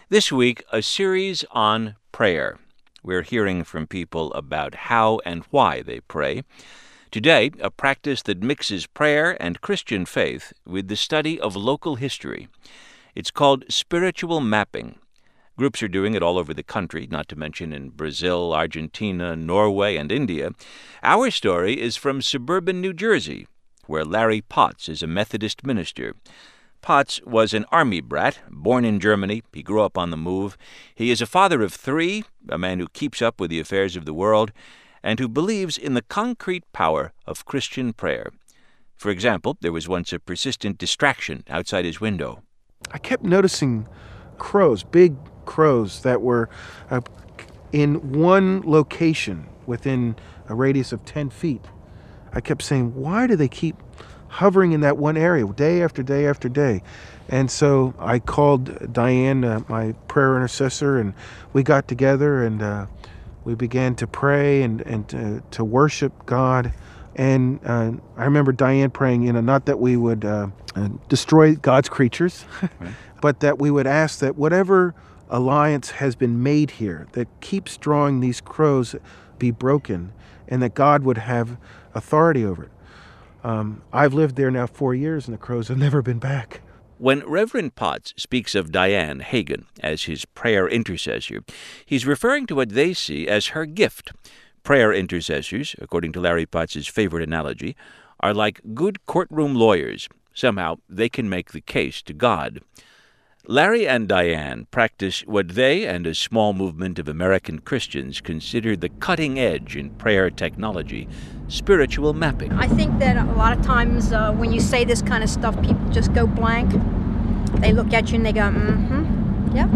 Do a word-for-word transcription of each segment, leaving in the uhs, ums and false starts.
This week, a series on prayer. We're hearing from people about how and why they pray. Today, a practice that mixes prayer and Christian faith with the study of local history. It's called spiritual mapping. Groups are doing it all over the country, not to mention in Brazil, Argentina, Norway, and India. Our story is from suburban New Jersey, where Larry Potts is a Methodist minister. Potts was an army brat, born in Germany. He grew up on the move. He is a father of three, a man who keeps up with the affairs of the world, and who believes in the concrete power of Christian prayer. For example, there was once a persistent distraction outside his window. I kept noticing crows, big crows that were uh, in one location within a radius of ten feet. I kept saying, why do they keep hovering in that one area day after day after day? And so I called Diane, uh, my prayer intercessor, and we got together and uh, we began to pray and, and to, to worship God. And uh, I remember Diane praying, you know, not that we would uh, uh, destroy God's creatures, right, but that we would ask that whatever alliance has been made here that keeps drawing these crows be broken, and that God would have authority over it. Um, I've lived there now four years, and the crows have never been back. When Reverend Potts speaks of Diane Hagan as his prayer intercessor, he's referring to what they see as her gift. Prayer intercessors, according to Larry Potts' favorite analogy, are like good courtroom lawyers. Somehow they can make the case to God. Larry and Diane practice what they and a small movement of American Christians consider the cutting edge in prayer technology, spiritual mapping. I think that a lot of times uh, when you say this kind of stuff, people just go blank. They look at you and they go, mm-hmm, yeah.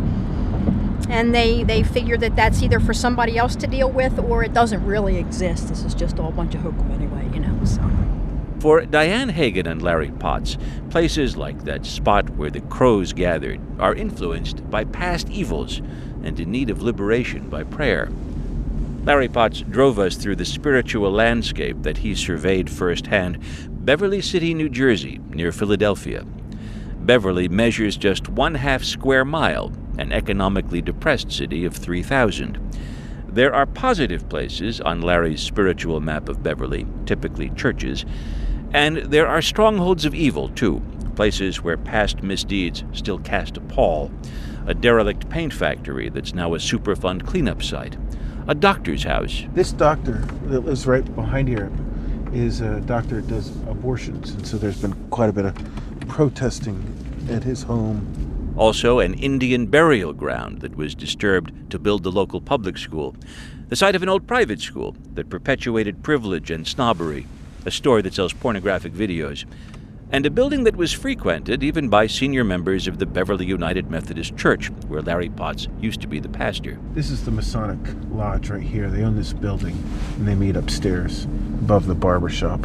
And they, they figure that that's either for somebody else to deal with or it doesn't really exist. This is just all a bunch of hokum anyway, you know, so... For Diane Hagan and Larry Potts, places like that spot where the crows gathered are influenced by past evils and in need of liberation by prayer. Larry Potts drove us through the spiritual landscape that he surveyed firsthand, Beverly City, New Jersey, near Philadelphia. Beverly measures just one half square mile, an economically depressed city of three thousand. There are positive places on Larry's spiritual map of Beverly, typically churches, and there are strongholds of evil, too, places where past misdeeds still cast a pall. A derelict paint factory that's now a Superfund cleanup site. A doctor's house. This doctor that lives right behind here is a doctor that does abortions, and so there's been quite a bit of protesting at his home. Also, an Indian burial ground that was disturbed to build the local public school. The site of an old private school that perpetuated privilege and snobbery. A store that sells pornographic videos, and a building that was frequented even by senior members of the Beverly United Methodist Church, where Larry Potts used to be the pastor. This is the Masonic Lodge right here. They own this building, and they meet upstairs above the barber shop.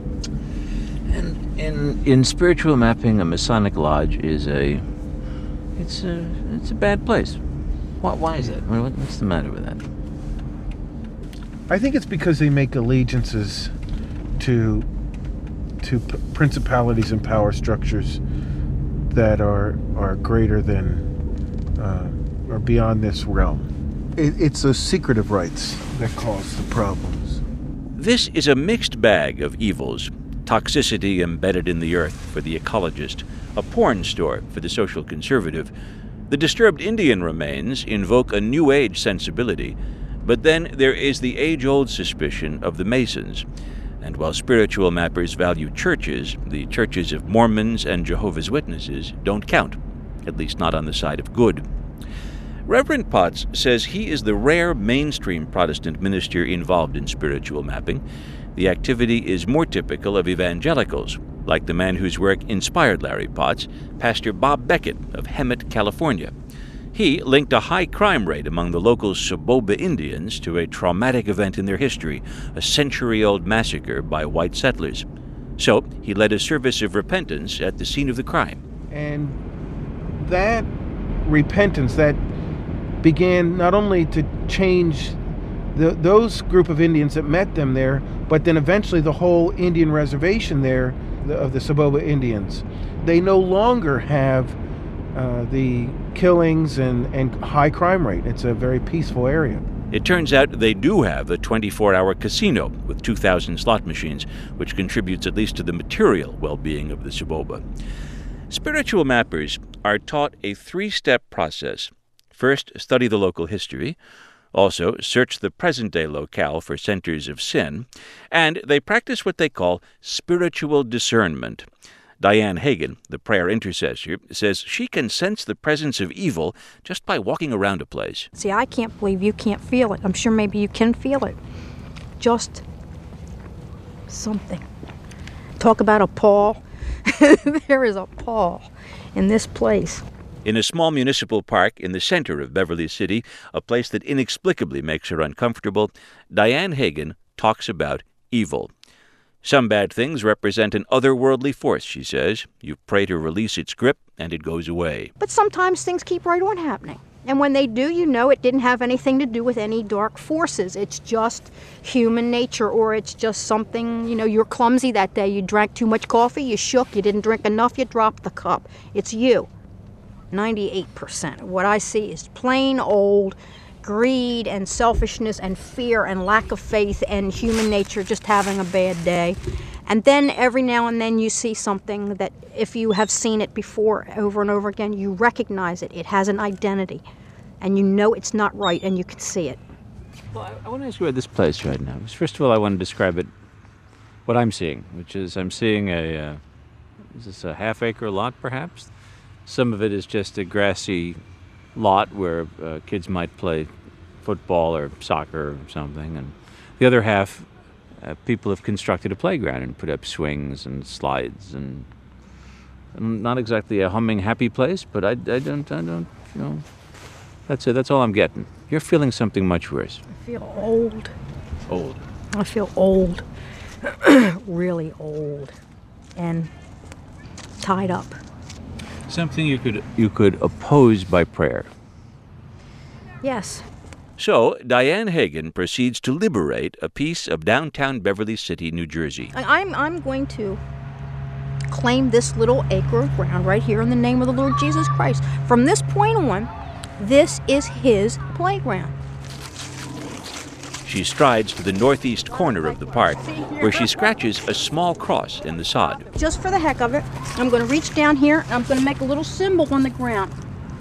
And in in spiritual mapping, a Masonic Lodge is a it's a it's a bad place. Why, why is that? What, what's the matter with that? I think it's because they make allegiances to to p- principalities and power structures that are are greater than uh, or beyond this realm. It, it's those secretive rites that cause the problems. This is a mixed bag of evils. Toxicity embedded in the earth for the ecologist, a porn store for the social conservative. The disturbed Indian remains invoke a New Age sensibility, but then there is the age-old suspicion of the Masons. And while spiritual mappers value churches, the churches of Mormons and Jehovah's Witnesses don't count, at least not on the side of good. Reverend Potts says he is the rare mainstream Protestant minister involved in spiritual mapping. The activity is more typical of evangelicals, like the man whose work inspired Larry Potts, Pastor Bob Beckett of Hemet, California. He linked a high crime rate among the local Soboba Indians to a traumatic event in their history, a century-old massacre by white settlers. So he led a service of repentance at the scene of the crime. And that repentance, that began not only to change the, those group of Indians that met them there, but then eventually the whole Indian reservation there, the, of the Soboba Indians. They no longer have uh, the killings and, and high crime rate. It's a very peaceful area. It turns out they do have a twenty-four hour casino with two thousand slot machines, which contributes at least to the material well-being of the Soboba. Spiritual mappers are taught a three-step process. First, study the local history. Also, search the present-day locale for centers of sin. And they practice what they call spiritual discernment. Diane Hagen, the prayer intercessor, says she can sense the presence of evil just by walking around a place. See, I can't believe you can't feel it. I'm sure maybe you can feel it. Just something. Talk about a pall. There is a pall in this place. In a small municipal park in the center of Beverly City, a place that inexplicably makes her uncomfortable, Diane Hagen talks about evil. Some bad things represent an otherworldly force, she says. You pray to release its grip, and it goes away. But sometimes things keep right on happening. And when they do, you know it didn't have anything to do with any dark forces. It's just human nature, or it's just something, you know, you're clumsy that day. You drank too much coffee, you shook, you didn't drink enough, you dropped the cup. It's you. ninety-eight percent of what I see is plain old greed and selfishness and fear and lack of faith and human nature just having a bad day. And then every now and then you see something that if you have seen it before over and over again, you recognize it. It has an identity. And you know it's not right, and you can see it. Well, I, I want to ask you about this place right now. First of all, I want to describe it, what I'm seeing, which is I'm seeing a, uh, is this a half-acre lot, perhaps? Some of it is just a grassy lot where uh, kids might play football or soccer or something. And the other half, uh, people have constructed a playground and put up swings and slides. And, and not exactly a humming, happy place, but I, I don't, I don't, you know... That's it. That's all I'm getting. You're feeling something much worse. I feel old. Old. I feel old. Really old. And tied up. Something you could you could oppose by prayer. Yes. So, Diane Hagen proceeds to liberate a piece of downtown Beverly City, New Jersey. I'm, I'm going to claim this little acre of ground right here in the name of the Lord Jesus Christ. From this point on, this is his playground. She strides to the northeast corner of the park, where she scratches a small cross in the sod. Just for the heck of it, I'm going to reach down here and I'm going to make a little symbol on the ground.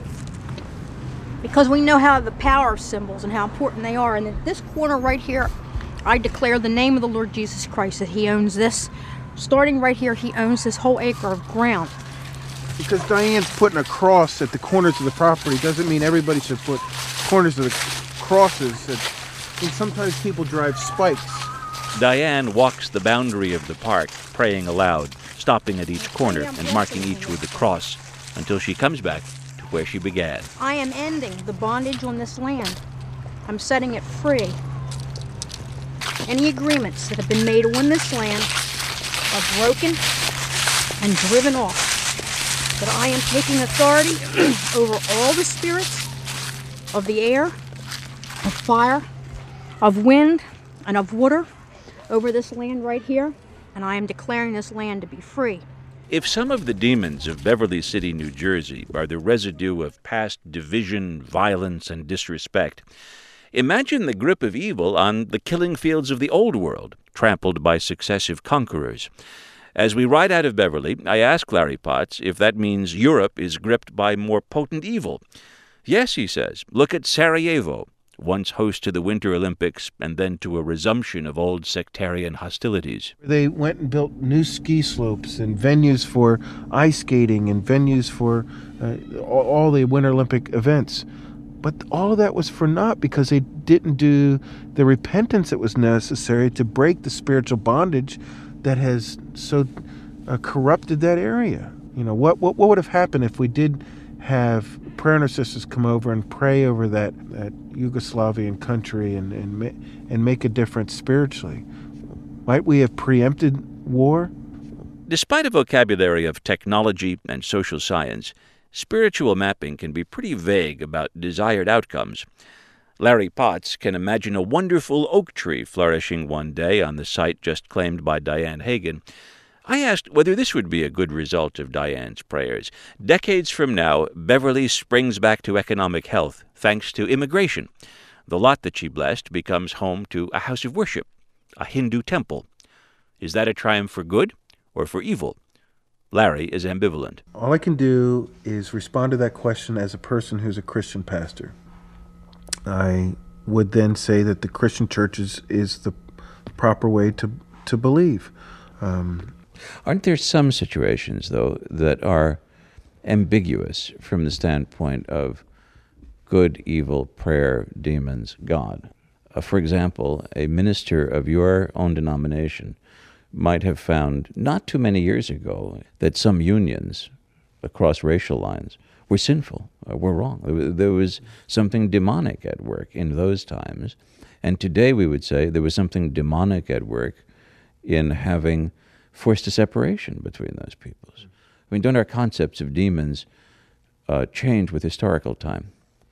Because we know how the power of symbols and how important they are. And in this corner right here, I declare the name of the Lord Jesus Christ, that he owns this. Starting right here, he owns this whole acre of ground. Because Diane's putting a cross at the corners of the property doesn't mean everybody should put corners of the crosses. That, I mean, sometimes people drive spikes. Diane walks the boundary of the park, praying aloud, stopping at each corner and marking each with a cross, until she comes back to where she began. I am ending the bondage on this land. I'm setting it free. Any agreements that have been made on this land are broken and driven off. That I am taking authority over all the spirits of the air, of fire, of wind, and of water over this land right here, and I am declaring this land to be free. If some of the demons of Beverly City, New Jersey are the residue of past division, violence, and disrespect, imagine the grip of evil on the killing fields of the Old World, trampled by successive conquerors. As we ride out of Beverly, I ask Larry Potts if that means Europe is gripped by more potent evil. Yes, he says. Look at Sarajevo, once host to the Winter Olympics and then to a resumption of old sectarian hostilities. They went and built new ski slopes and venues for ice skating and venues for uh, all, all the Winter Olympic events. But all of that was for naught because they didn't do the repentance that was necessary to break the spiritual bondage that has so uh, corrupted that area. You know, what, what what would have happened if we did have prayer intercessors come over and pray over that, that Yugoslavian country and, and, ma- and make a difference spiritually? Might we have preempted war? Despite a vocabulary of technology and social science, spiritual mapping can be pretty vague about desired outcomes. Larry Potts can imagine a wonderful oak tree flourishing one day on the site just claimed by Diane Hagen. I asked whether this would be a good result of Diane's prayers. Decades from now, Beverly springs back to economic health thanks to immigration. The lot that she blessed becomes home to a house of worship, a Hindu temple. Is that a triumph for good or for evil? Larry is ambivalent. All I can do is respond to that question as a person who's a Christian pastor. I would then say that the Christian church is, is the proper way to, to believe. Um, Aren't there some situations, though, that are ambiguous from the standpoint of good, evil, prayer, demons, God? Uh, for example, a minister of your own denomination might have found not too many years ago that some unions across racial lines were sinful, uh, were wrong. There was something demonic at work in those times. And today we would say there was something demonic at work in having forced a separation between those peoples. I mean, don't our concepts of demons uh, change with historical time?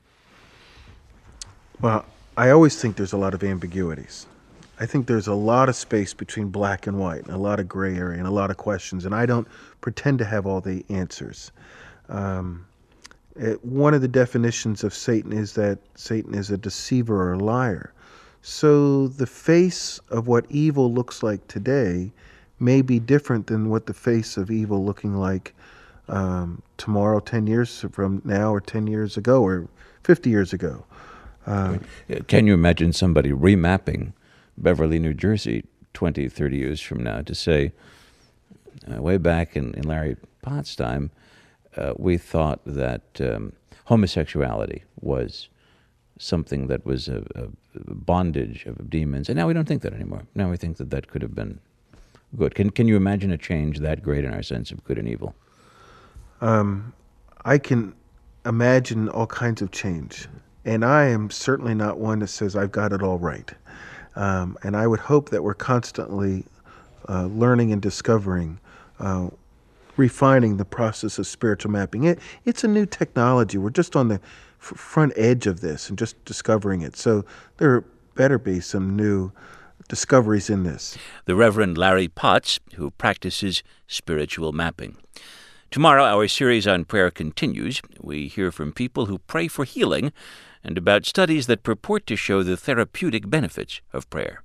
Well, I always think there's a lot of ambiguities. I think there's a lot of space between black and white, and a lot of gray area, and a lot of questions, and I don't pretend to have all the answers. Um, it, one of the definitions of Satan is that Satan is a deceiver or a liar. So the face of what evil looks like today may be different than what the face of evil looking like um, tomorrow, ten years from now, or ten years ago, or fifty years ago. Uh, Can you imagine somebody remapping Beverly, New Jersey, twenty, thirty years from now to say, uh, way back in, in Larry Pott's time, uh, we thought that um, homosexuality was something that was a, a bondage of demons, and now we don't think that anymore. Now we think that that could have been good. Can can you imagine a change that great in our sense of good and evil? Um, I can imagine all kinds of change, and I am certainly not one that says I've got it all right. Um, and I would hope that we're constantly uh, learning and discovering, uh, refining the process of spiritual mapping. It it's a new technology. We're just on the f- front edge of this and just discovering it. So there better be some new discoveries in this. The Reverend Larry Potts, who practices spiritual mapping. Tomorrow, our series on prayer continues. We hear from people who pray for healing and about studies that purport to show the therapeutic benefits of prayer.